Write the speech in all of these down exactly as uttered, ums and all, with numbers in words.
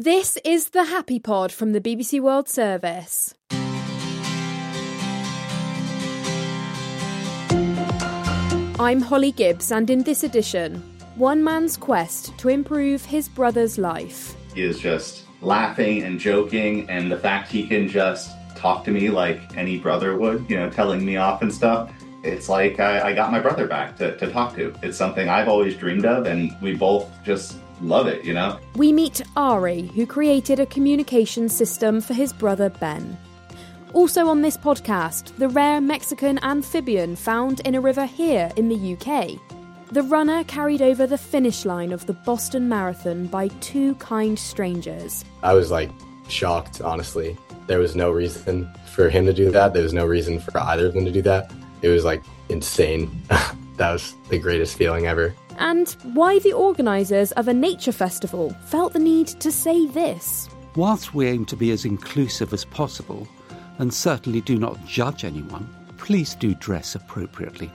This is the Happy Pod from the B B C World Service. I'm Holly Gibbs, and in this edition, one man's quest to improve his brother's life. He is just laughing and joking, and the fact he can just talk to me like any brother would, you know, telling me off and stuff. It's like I, I got my brother back to, to talk to. It's something I've always dreamed of, and we both just love it, you know? We meet Ari, who created a communication system for his brother Ben. Also on this podcast, the rare Mexican amphibian found in a river here in the U K. The runner carried over the finish line of the Boston Marathon by two kind strangers. I was like shocked, honestly. There was no reason for him to do that. There was no reason for either of them to do that. It was like insane. That was the greatest feeling ever. And why the organisers of a nature festival felt the need to say this. Whilst we aim to be as inclusive as possible, and certainly do not judge anyone, please do dress appropriately.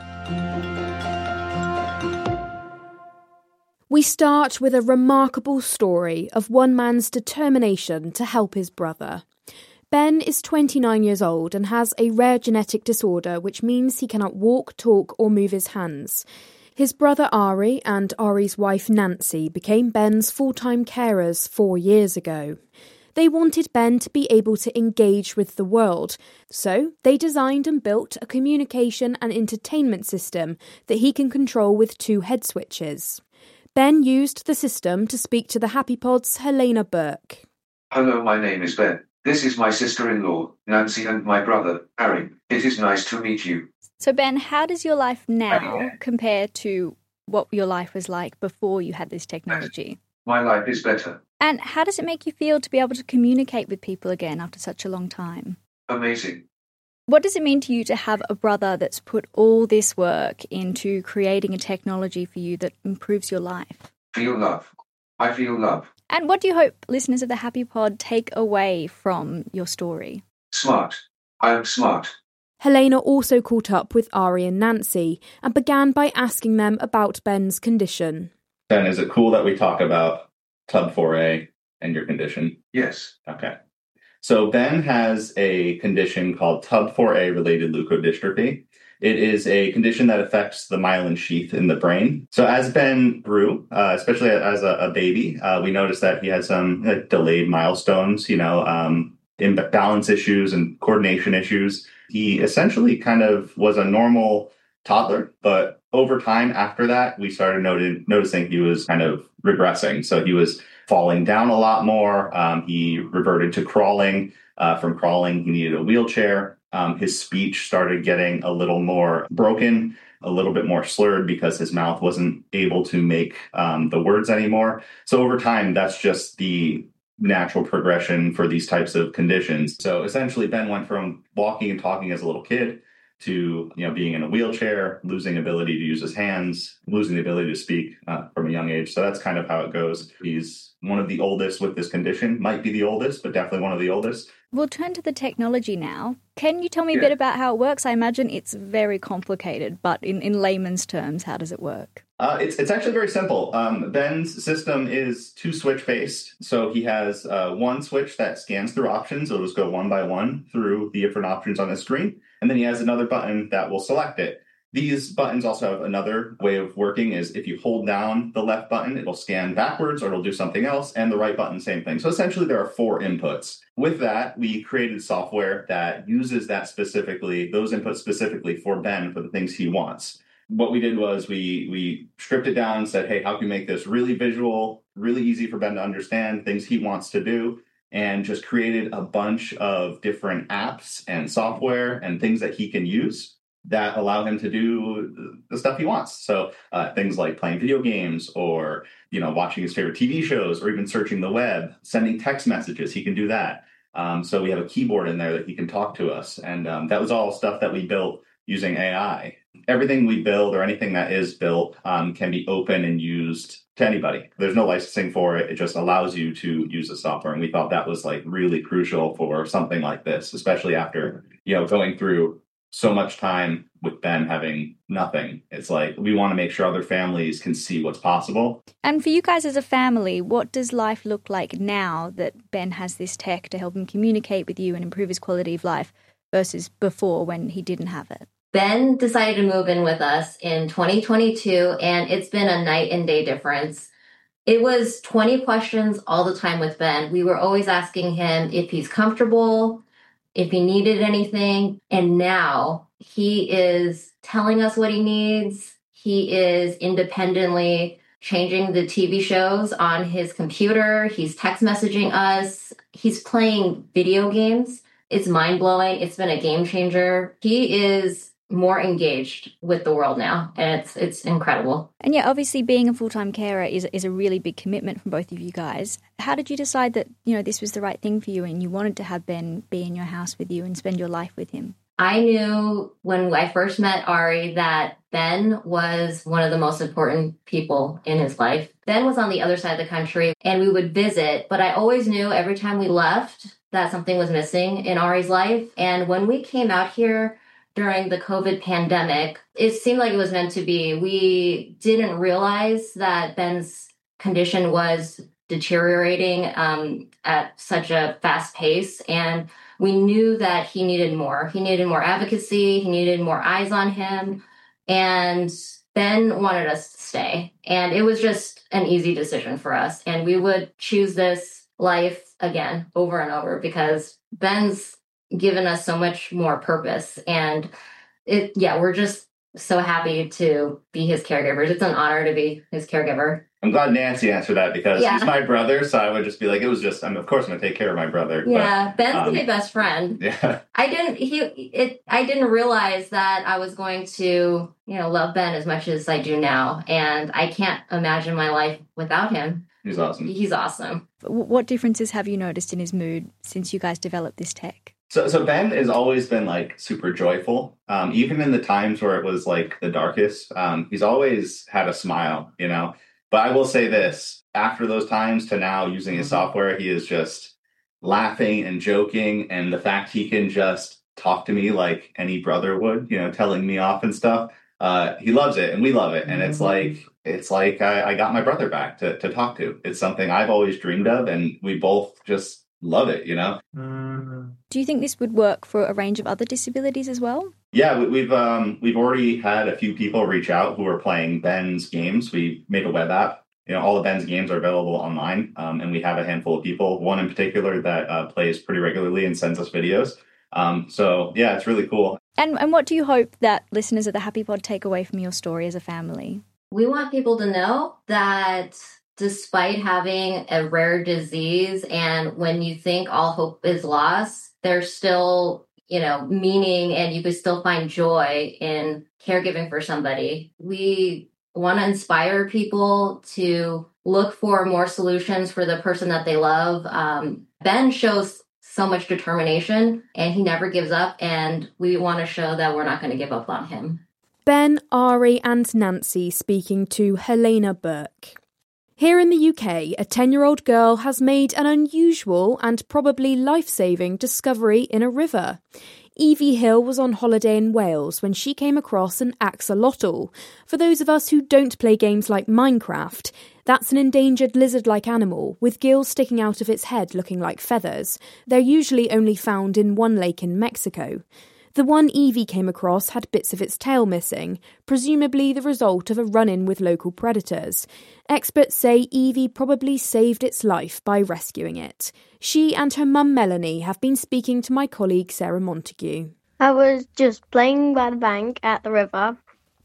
We start with a remarkable story of one man's determination to help his brother. Ben is twenty-nine years old and has a rare genetic disorder which means he cannot walk, talk or move his hands. His brother Ari and Ari's wife Nancy became Ben's full-time carers four years ago. They wanted Ben to be able to engage with the world, so they designed and built a communication and entertainment system that he can control with two head switches. Ben used the system to speak to the Happy Pod's Helena Burke. Hello, my name is Ben. This is my sister-in-law, Nancy, and my brother, Harry. It is nice to meet you. So, Ben, how does your life now compare to what your life was like before you had this technology? My life is better. And how does it make you feel to be able to communicate with people again after such a long time? Amazing. What does it mean to you to have a brother that's put all this work into creating a technology for you that improves your life? Feel love. I feel love. And what do you hope listeners of the Happy Pod take away from your story? Smart. I am smart. Helena also caught up with Ari and Nancy and began by asking them about Ben's condition. Ben, is it cool that we talk about T U B four A and your condition? Yes. Okay. So Ben has a condition called T U B four A related leukodystrophy. It is a condition that affects the myelin sheath in the brain. So as Ben grew, uh, especially as a, a baby, uh, we noticed that he had some uh, delayed milestones, you know, um, imbalance issues and coordination issues. He essentially kind of was a normal toddler, but over time after that, we started noted, noticing he was kind of regressing. So he was falling down a lot more. Um, he reverted to crawling. Uh, from crawling, he needed a wheelchair. Um, his speech started getting a little more broken, a little bit more slurred because his mouth wasn't able to make um, the words anymore. So over time, that's just the natural progression for these types of conditions. So essentially, Ben went from walking and talking as a little kid to, you know, being in a wheelchair, losing ability to use his hands, losing the ability to speak uh, from a young age. So that's kind of how it goes. He's one of the oldest with this condition, might be the oldest, but definitely one of the oldest. We'll turn to the technology now. Can you tell me a Yeah. bit about how it works? I imagine it's very complicated, but in, in layman's terms, how does it work? Uh, it's it's actually very simple. Um, Ben's system is two switch based. So he has uh, one switch that scans through options. It'll just go one by one through the different options on the screen. And then he has another button that will select it. These buttons also have another way of working is if you hold down the left button, it'll scan backwards or it'll do something else. And the right button, same thing. So essentially there are four inputs. With that, we created software that uses that specifically, those inputs specifically for Ben for the things he wants. What we did was we we stripped it down and said, hey, how can we make this really visual, really easy for Ben to understand, things he wants to do, and just created a bunch of different apps and software and things that he can use that allow him to do the stuff he wants. So uh, things like playing video games or, you know, watching his favorite T V shows or even searching the web, sending text messages. He can do that. Um, so we have a keyboard in there that he can talk to us. And um, that was all stuff that we built using A I. Everything we build or anything that is built um, can be open and used to anybody. There's no licensing for it. It just allows you to use the software. And we thought that was like really crucial for something like this, especially after, you know, going through so much time with Ben having nothing. It's like we want to make sure other families can see what's possible. And for you guys as a family, what does life look like now that Ben has this tech to help him communicate with you and improve his quality of life versus before when he didn't have it? Ben decided to move in with us in twenty twenty-two, and it's been a night and day difference. It was twenty questions all the time with Ben. We were always asking him if he's comfortable, if he needed anything. And now he is telling us what he needs. He is independently changing the T V shows on his computer. He's text messaging us. He's playing video games. It's mind-blowing. It's been a game changer. He is more engaged with the world now, and it's it's incredible. And yeah, obviously being a full-time carer is is a really big commitment from both of you guys. How did you decide that, you know, this was the right thing for you and you wanted to have Ben be in your house with you and spend your life with him? I knew when I first met Ari that Ben was one of the most important people in his life. Ben was on the other side of the country and we would visit, but I always knew every time we left that something was missing in Ari's life. And when we came out here during the COVID pandemic, it seemed like it was meant to be. We didn't realize that Ben's condition was deteriorating um, at such a fast pace. And we knew that he needed more. He needed more advocacy. He needed more eyes on him. And Ben wanted us to stay. And it was just an easy decision for us. And we would choose this life again over and over because Ben's given us so much more purpose. And it, yeah, we're just so happy to be his caregivers. It's an honor to be his caregiver. I'm glad Nancy answered that because yeah. he's my brother. So I would just be like, it was just, I mean, of course I'm going to take care of my brother. Yeah. But, Ben's um, my best friend. Yeah. I didn't, he, it, I didn't realize that I was going to, you know, love Ben as much as I do now. And I can't imagine my life without him. He's awesome. He's awesome. What differences have you noticed in his mood since you guys developed this tech? So, so Ben has always been like super joyful. Um, even in the times where it was like the darkest, um, he's always had a smile, you know. But I will say this, after those times to now using his software, he is just laughing and joking. And the fact he can just talk to me like any brother would, you know, telling me off and stuff. Uh, he loves it and we love it. And it's like, it's like I, I got my brother back to, to talk to. It's something I've always dreamed of and we both just love it, you know? Do you think this would work for a range of other disabilities as well? Yeah, we, we've um, we've already had a few people reach out who are playing Ben's games. We made a web app. You know, all of Ben's games are available online, um, and we have a handful of people. One in particular that uh, plays pretty regularly and sends us videos. Um, so yeah, it's really cool. And and what do you hope that listeners of the Happy Pod take away from your story as a family? We want people to know that despite having a rare disease and when you think all hope is lost, there's still, you know, meaning and you could still find joy in caregiving for somebody. We want to inspire people to look for more solutions for the person that they love. Um, Ben shows so much determination and he never gives up. And we want to show that we're not going to give up on him. Ben, Ari and Nancy speaking to Helena Burke. Here in the U K, a ten-year-old girl has made an unusual and probably life-saving discovery in a river. Evie Hill was on holiday in Wales when she came across an axolotl. For those of us who don't play games like Minecraft, that's an endangered lizard-like animal with gills sticking out of its head looking like feathers. They're usually only found in one lake in Mexico. The one Evie came across had bits of its tail missing, presumably the result of a run-in with local predators. Experts say Evie probably saved its life by rescuing it. She and her mum Melanie have been speaking to my colleague Sarah Montague. I was just playing by the bank at the river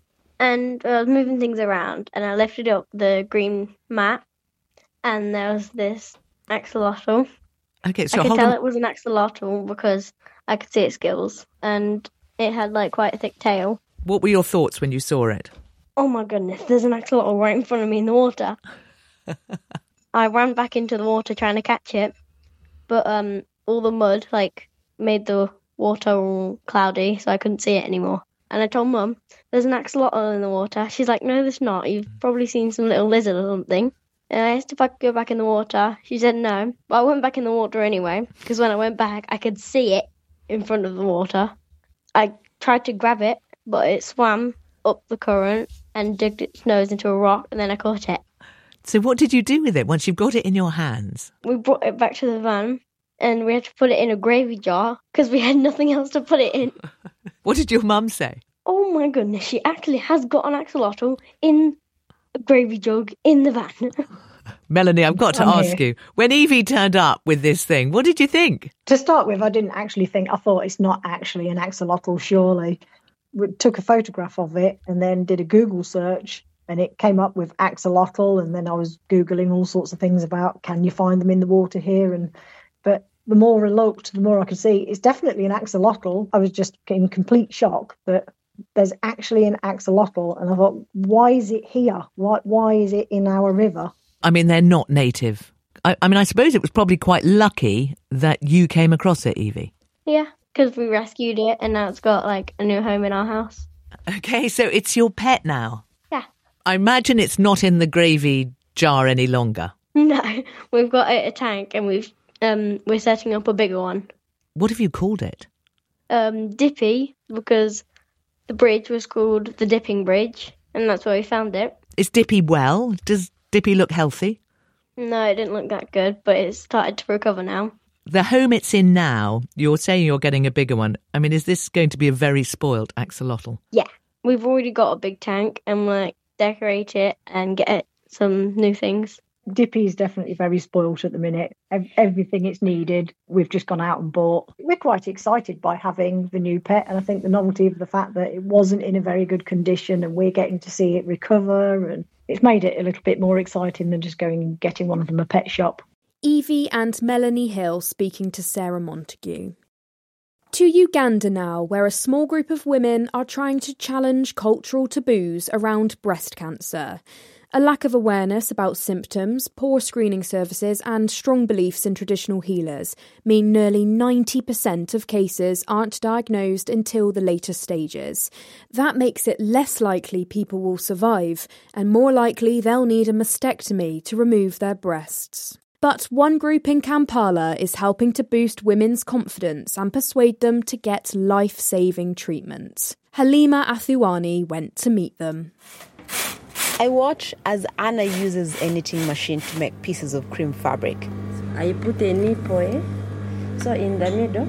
and I was moving things around and I lifted up the green mat and there was this axolotl. Okay, so I could hold tell on. it was an axolotl because I could see its gills and it had like quite a thick tail. What were your thoughts when you saw it? Oh my goodness, there's an axolotl right in front of me in the water. I ran back into the water trying to catch it, but um, all the mud like made the water all cloudy, so I couldn't see it anymore. And I told Mum, there's an axolotl in the water. She's like, no, there's not. You've probably seen some little lizard or something. And I asked if I could go back in the water. She said no. But I went back in the water anyway, because when I went back, I could see it in front of the water. I tried to grab it, but it swam up the current and digged its nose into a rock, and then I caught it. So what did you do with it once you've got it in your hands? We brought it back to the van, and we had to put it in a gravy jar because we had nothing else to put it in. What did your mum say? Oh my goodness, she actually has got an axolotl in a gravy jug in the van. Melanie, I've got to I'm ask here. you, when Evie turned up with this thing, what did you think? To start with, I didn't actually think, I thought it's not actually an axolotl, surely. We took a photograph of it and then did a Google search, and it came up with axolotl, and then I was Googling all sorts of things about, can you find them in the water here? And But the more I looked, the more I could see, it's definitely an axolotl. I was just in complete shock that there's actually an axolotl, and I thought, why is it here? Why, why is it in our river? I mean, they're not native. I, I mean, I suppose it was probably quite lucky that you came across it, Evie. Yeah, because we rescued it, and now it's got like a new home in our house. Okay, so it's your pet now. Yeah. I imagine it's not in the gravy jar any longer. No, we've got it a tank, and we've um we're setting up a bigger one. What have you called it? Um, Dippy, because the bridge was called the Dipping Bridge, and that's where we found it. Is Dippy well? Does Dippy look healthy? No, it didn't look that good, but it's started to recover now. The home it's in now, you're saying you're getting a bigger one. I mean, is this going to be a very spoilt axolotl? Yeah, we've already got a big tank, and we'll like, decorate it and get it some new things. Dippy's definitely very spoilt at the minute. Ev- everything it's needed, we've just gone out and bought. We're quite excited by having the new pet, and I think the novelty of the fact that it wasn't in a very good condition and we're getting to see it recover, and it's made it a little bit more exciting than just going and getting one from a pet shop. Evie and Melanie Hill speaking to Sarah Montague. To Uganda now, where a small group of women are trying to challenge cultural taboos around breast cancer. A lack of awareness about symptoms, poor screening services and strong beliefs in traditional healers mean nearly ninety percent of cases aren't diagnosed until the later stages. That makes it less likely people will survive, and more likely they'll need a mastectomy to remove their breasts. But one group in Kampala is helping to boost women's confidence and persuade them to get life-saving treatment. Halima Athuani went to meet them. I watch as Anna uses a knitting machine to make pieces of cream fabric. I put a nipple, eh? So in the middle.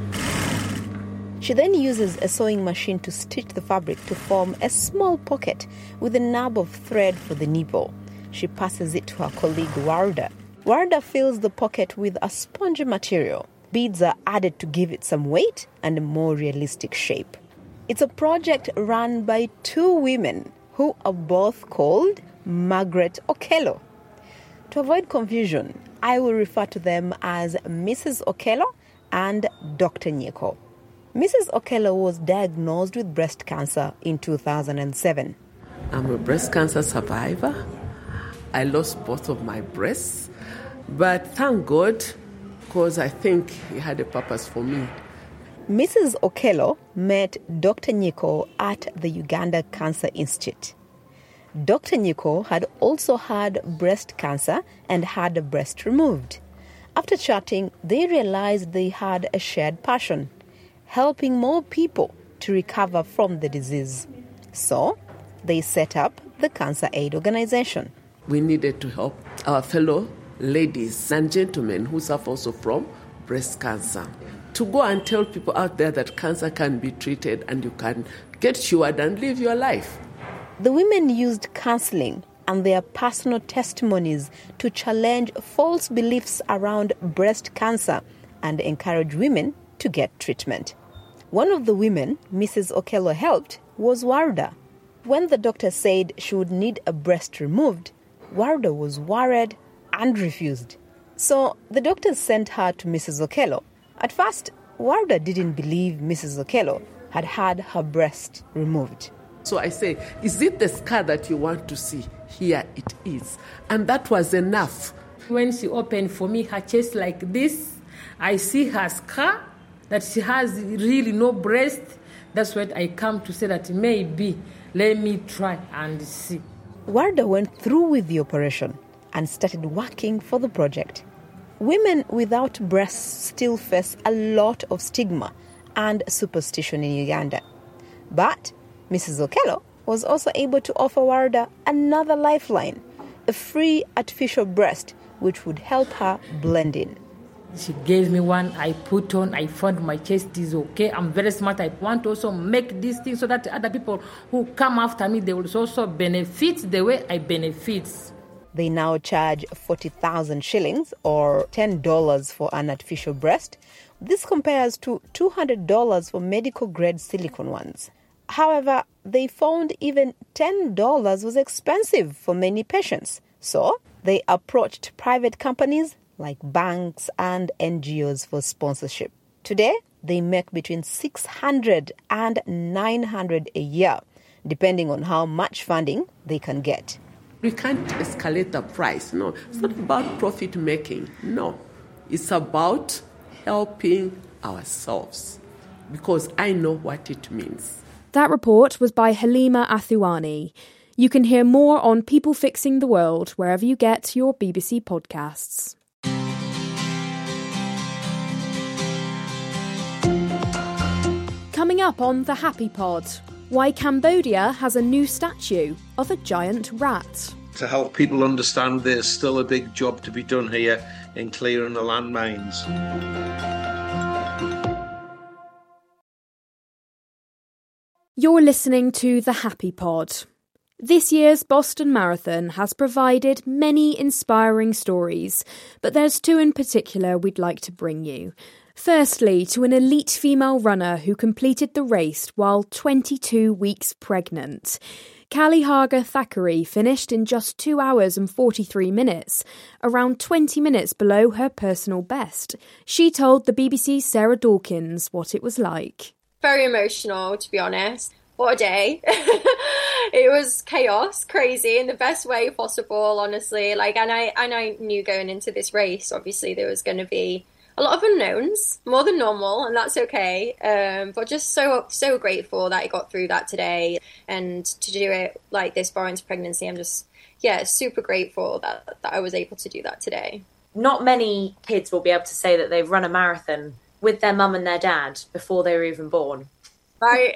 She then uses a sewing machine to stitch the fabric to form a small pocket with a nub of thread for the nipple. She passes it to her colleague Warda. Warda fills the pocket with a spongy material. Beads are added to give it some weight and a more realistic shape. It's a project run by two women who are both called Margaret Okello. To avoid confusion, I will refer to them as Missus Okello and Doctor Nyeko. Missus Okello was diagnosed with breast cancer in two thousand seven. I'm a breast cancer survivor. I lost both of my breasts, but thank God, because I think he had a purpose for me. Missus Okello met Doctor Nyeko at the Uganda Cancer Institute. Doctor Nyeko had also had breast cancer and had a breast removed. After chatting, they realized they had a shared passion, helping more people to recover from the disease. So, they set up the Cancer Aid Organization. We needed to help our fellow ladies and gentlemen who suffer also from breast cancer, to go and tell people out there that cancer can be treated and you can get cured and live your life. The women used counseling and their personal testimonies to challenge false beliefs around breast cancer and encourage women to get treatment. One of the women Missus Okello helped was Warda. When the doctor said she would need a breast removed, Warda was worried and refused. So the doctor sent her to Missus Okello. At first, Warda didn't believe Missus Okello had had her breast removed. So I say, is it the scar that you want to see? Here it is. And that was enough. When she opened for me her chest like this, I see her scar, that she has really no breast. That's what I come to say that maybe, let me try and see. Warda went through with the operation and started working for the project. Women without breasts still face a lot of stigma and superstition in Uganda. But Missus Okello was also able to offer Warda another lifeline, a free artificial breast, which would help her blend in. She gave me one, I put on, I found my chest is okay. I'm very smart. I want to also make this thing so that other people who come after me, they will also benefit the way I benefit. They now charge forty thousand shillings or ten dollars for an artificial breast. This compares to two hundred dollars for medical-grade silicone ones. However, they found even ten dollars was expensive for many patients. So they approached private companies like banks and N G Os for sponsorship. Today, they make between six hundred and nine hundred a year, depending on how much funding they can get. We can't escalate the price. No, it's not about profit making. No, it's about helping ourselves, because I know what it means. That report was by Halima Athuani. You can hear more on People Fixing the World wherever you get your B B C podcasts. Coming up on The Happy Pod, why Cambodia has a new statue of a giant rat. To help people understand there's still a big job to be done here in clearing the landmines. You're listening to The Happy Pod. This year's Boston Marathon has provided many inspiring stories, but there's two in particular we'd like to bring you. Firstly, to an elite female runner who completed the race while twenty-two weeks pregnant. Callie Haga Thackeray finished in just two hours and forty-three minutes, around twenty minutes below her personal best. She told the B B C's Sarah Dawkins what it was like. Very emotional, to be honest. What a day. It was chaos, crazy, in the best way possible, honestly. Like, and I, and I knew going into this race, obviously, there was going to be a lot of unknowns, more than normal, and that's okay. Um, but just so so grateful that I got through that today, and to do it like this far into pregnancy. I'm just, yeah, super grateful that, that I was able to do that today. Not many kids will be able to say that they've run a marathon with their mum and their dad before they were even born. Right.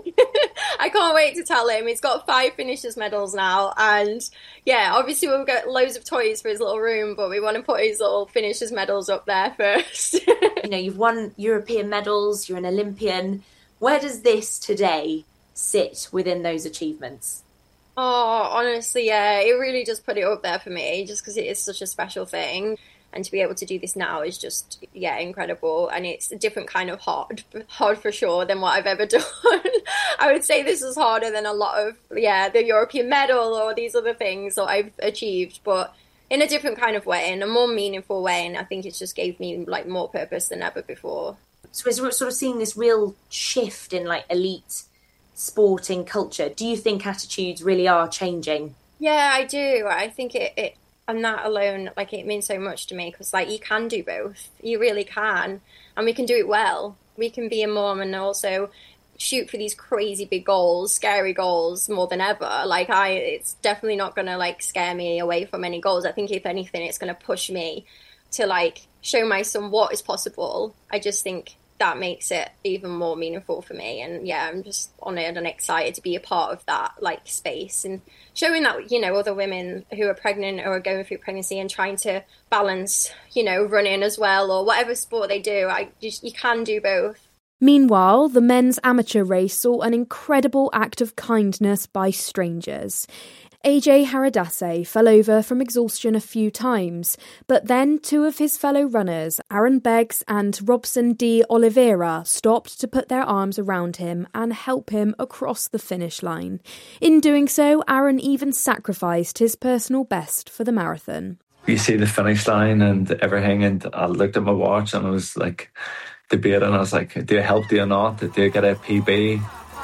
I can't wait to tell him. He's got five finishers medals now. And yeah, obviously we'll get loads of toys for his little room, but we want to put his little finishers medals up there first. You know, you've won European medals, you're an Olympian. Where does this today sit within those achievements? Oh, honestly, yeah, it really just put it up there for me, just because it is such a special thing. And to be able to do this now is just, yeah, incredible. And it's a different kind of hard, hard for sure, than what I've ever done. I would say this is harder than a lot of, yeah, the European medal or these other things that I've achieved, but in a different kind of way, in a more meaningful way. And I think it's just gave me like more purpose than ever before. So we're sort of seeing this real shift in like elite sporting culture. Do you think attitudes really are changing? Yeah, I do. I think it, it and that alone, like, it means so much to me, because, like, you can do both. You really can. And we can do it well. We can be a mom and also shoot for these crazy big goals, scary goals, more than ever. Like, I, it's definitely not going to, like, scare me away from any goals. I think, if anything, it's going to push me to, like, show my son what is possible. I just think that makes it even more meaningful for me. And yeah, I'm just honoured and excited to be a part of that, like, space, and showing that, you know, other women who are pregnant or are going through pregnancy and trying to balance, you know, running as well, or whatever sport they do. I just, you can do both. Meanwhile, the men's amateur race saw an incredible act of kindness by strangers. A J Haradase fell over from exhaustion a few times, but then two of his fellow runners, Aaron Beggs and Robson de Oliveira, stopped to put their arms around him and help him across the finish line. In doing so, Aaron even sacrificed his personal best for the marathon. You see the finish line and everything, and I looked at my watch and I was like debating. I was like, do I help, do I not? Do I get a P B?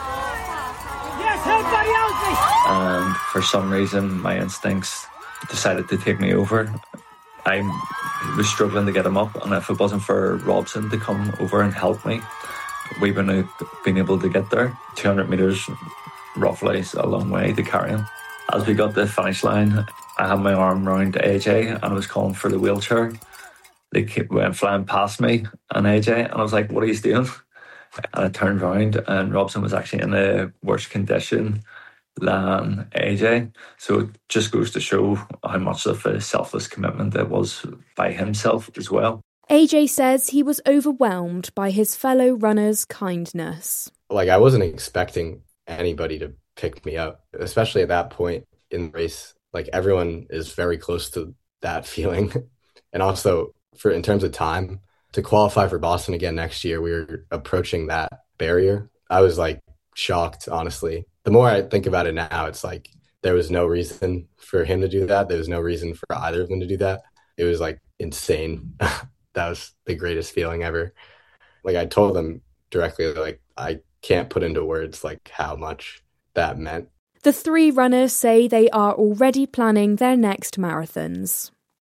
And for some reason, my instincts decided to take me over. I was struggling to get him up, and if it wasn't for Robson to come over and help me, we wouldn't have been able to get there. two hundred metres roughly is a long way to carry him. As we got to the finish line, I had my arm round A J and I was calling for the wheelchair. They went flying past me and A J, and I was like, what are you doing? And I turned round and Robson was actually in a worse condition than A J. So it just goes to show how much of a selfless commitment it was by himself as well. A J says he was overwhelmed by his fellow runners' kindness. Like, I wasn't expecting anybody to pick me up, especially at that point in the race. Like, everyone is very close to that feeling. And also, for in terms of time, to qualify for Boston again next year, we were approaching that barrier. I was, like, shocked, honestly. The more I think about it now, it's like there was no reason for him to do that. There was no reason for either of them to do that. It was, like, insane. That was the greatest feeling ever. Like, I told them directly, like, I can't put into words, like, how much that meant. The three runners say they are already planning their next marathons.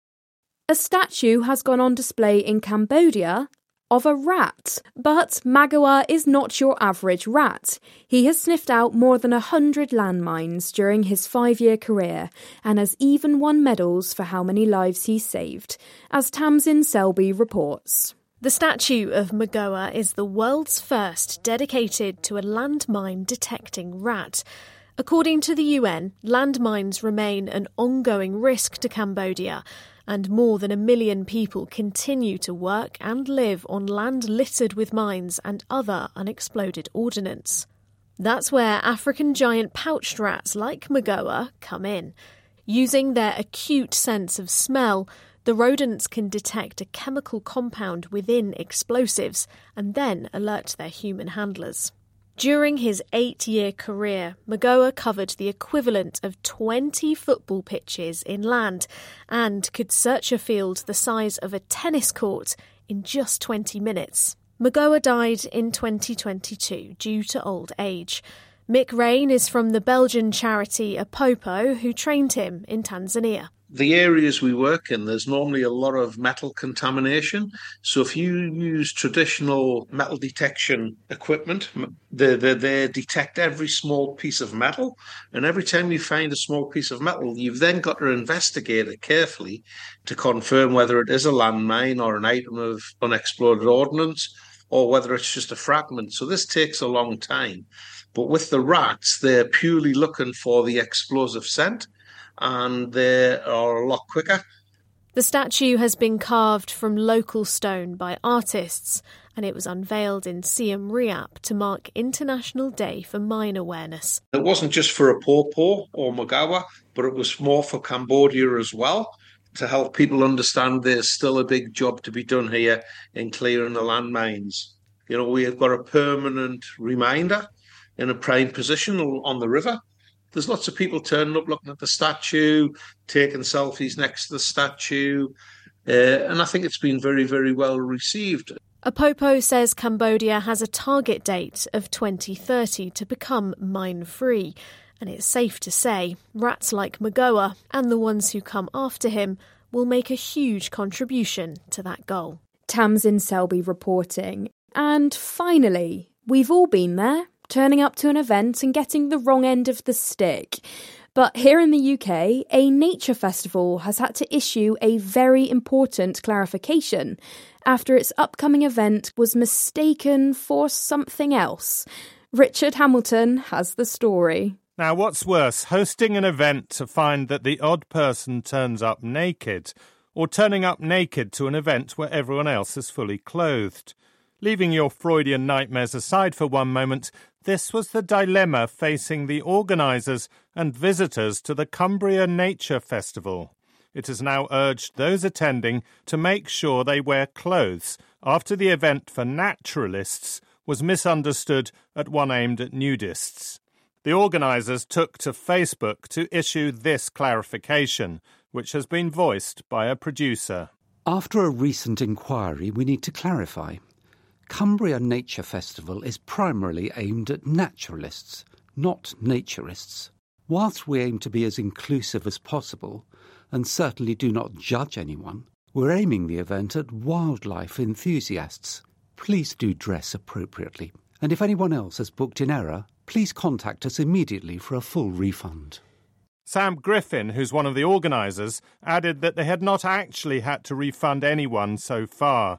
A statue has gone on display in Cambodia of a rat. But Magawa is not your average rat. He has sniffed out more than a hundred landmines during his five-year career and has even won medals for how many lives he saved, as Tamsin Selby reports. The statue of Magawa is the world's first dedicated to a landmine detecting rat. According to the U N, landmines remain an ongoing risk to Cambodia, and more than a million people continue to work and live on land littered with mines and other unexploded ordnance. That's where African giant pouched rats like Magawa come in. Using their acute sense of smell, the rodents can detect a chemical compound within explosives and then alert their human handlers. During his eight-year career, Magawa covered the equivalent of twenty football pitches inland and could search a field the size of a tennis court in just twenty minutes. Magawa died in twenty twenty-two due to old age. Mick Rain is from the Belgian charity Apopo, who trained him in Tanzania. The areas we work in, there's normally a lot of metal contamination. So if you use traditional metal detection equipment, they, they, they detect every small piece of metal. And every time you find a small piece of metal, you've then got to investigate it carefully to confirm whether it is a landmine or an item of unexploded ordnance, or whether it's just a fragment. So this takes a long time. But with the rats, they're purely looking for the explosive scent, and they are a lot quicker. The statue has been carved from local stone by artists, and it was unveiled in Siem Reap to mark International Day for Mine Awareness. It wasn't just for Apopo or Magawa, but it was more for Cambodia as well, to help people understand there's still a big job to be done here in clearing the landmines. You know, we have got a permanent reminder in a prime position on the river. There's lots of people turning up, looking at the statue, taking selfies next to the statue, uh, and I think it's been very, very well received. Apopo says Cambodia has a target date of twenty thirty to become mine-free, and it's safe to say rats like Magawa and the ones who come after him will make a huge contribution to that goal. Tamsin Selby reporting. And finally, we've all been there, turning up to an event and getting the wrong end of the stick. But here in the U K, a nature festival has had to issue a very important clarification after its upcoming event was mistaken for something else. Richard Hamilton has the story. Now, what's worse, hosting an event to find that the odd person turns up naked, or turning up naked to an event where everyone else is fully clothed? Leaving your Freudian nightmares aside for one moment, this was the dilemma facing the organisers and visitors to the Cumbria Nature Festival. It has now urged those attending to make sure they wear clothes after the event for naturalists was misunderstood at one aimed at nudists. The organisers took to Facebook to issue this clarification, which has been voiced by a producer. After a recent inquiry, we need to clarify. Cumbria Nature Festival is primarily aimed at naturalists, not naturists. Whilst we aim to be as inclusive as possible, and certainly do not judge anyone, we're aiming the event at wildlife enthusiasts. Please do dress appropriately. And if anyone else has booked in error, please contact us immediately for a full refund. Sam Griffin, who's one of the organisers, added that they had not actually had to refund anyone so far.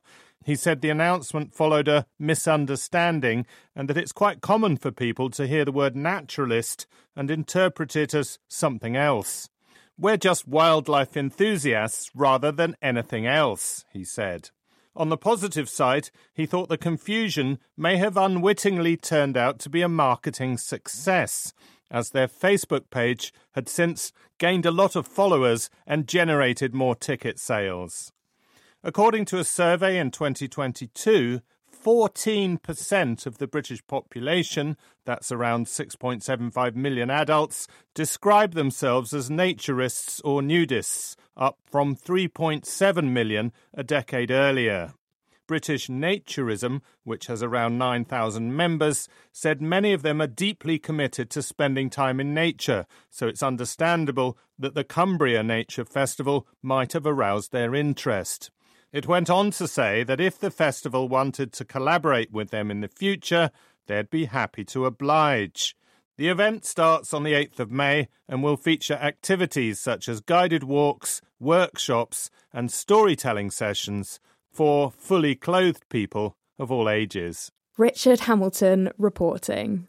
He said the announcement followed a misunderstanding and that it's quite common for people to hear the word naturalist and interpret it as something else. We're just wildlife enthusiasts rather than anything else, he said. On the positive side, he thought the confusion may have unwittingly turned out to be a marketing success, as their Facebook page had since gained a lot of followers and generated more ticket sales. According to a survey in twenty twenty-two, fourteen percent of the British population, that's around six point seven five million adults, describe themselves as naturists or nudists, up from three point seven million a decade earlier. British Naturism, which has around nine thousand members, said many of them are deeply committed to spending time in nature, so it's understandable that the Cumbria Nature Festival might have aroused their interest. It went on to say that if the festival wanted to collaborate with them in the future, they'd be happy to oblige. The event starts on the eighth of May and will feature activities such as guided walks, workshops and storytelling sessions for fully clothed people of all ages. Richard Hamilton reporting.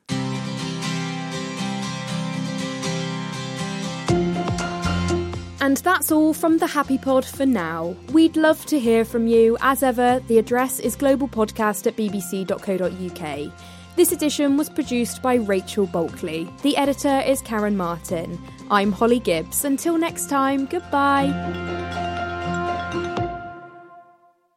And that's all from the Happy Pod for now. We'd love to hear from you. As ever, the address is globalpodcast at b b c dot co dot u k. This edition was produced by Rachel Bulkley. The editor is Karen Martin. I'm Holly Gibbs. Until next time, goodbye.